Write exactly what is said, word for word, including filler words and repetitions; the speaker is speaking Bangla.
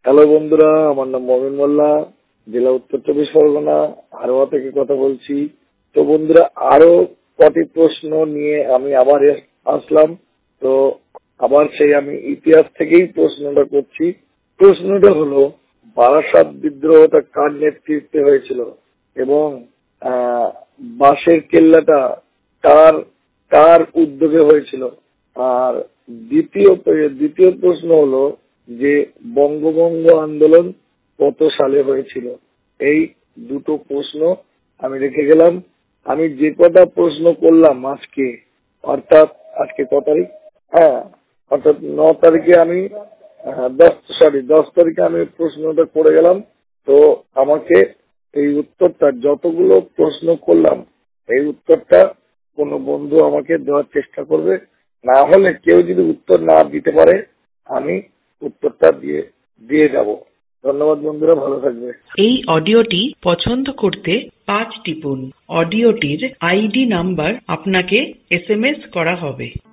হ্যালো বন্ধুরা, আমার নাম মমিন মোল্লা, জেলা উত্তর চব্বিশ পরগনা, হারোয়া থেকে কথা বলছি। তো বন্ধুরা, আরো কটি প্রশ্ন নিয়ে আমি আবার এস- আসলাম। তো আবার সেই আমি ইতিহাস থেকেই প্রশ্নটা করছি। প্রশ্নটা হলো, বারাসাত বিদ্রোহটা কার নেতৃত্বে হয়েছিল এবং আহ বাঁশের কেল্লাটা কার কার উদ্যোগে হয়েছিল? আর দ্বিতীয় দ্বিতীয় প্রশ্ন হলো যে, বঙ্গভঙ্গ আন্দোলন কত সালে হয়েছিল? এই দুটো প্রশ্ন আমি রেখে গেলাম। আমি যে কটা প্রশ্ন করলাম আজকে, অর্থাৎ আজকে ক তারিখ? হ্যাঁ, অর্থাৎ ন তারিখে আমি আহ, দশ সরি দশ তারিখে আমি প্রশ্নটা করে গেলাম। তো আমাকে এই উত্তরটা, যতগুলো প্রশ্ন করলাম, এই উত্তরটা কোনো বন্ধু আমাকে দেওয়ার চেষ্টা করবে। না হলে কেউ যদি উত্তর না দিতে পারে, আমি উত্তরটা দিয়ে দিয়ে যাব। ধন্যবাদ বন্ধুরা, ভালো থাকবে। এই অডিওটি পছন্দ করতে পাঁচ টিপুন। অডিওটির আইডি নাম্বার আপনাকে এস এম এস করা হবে।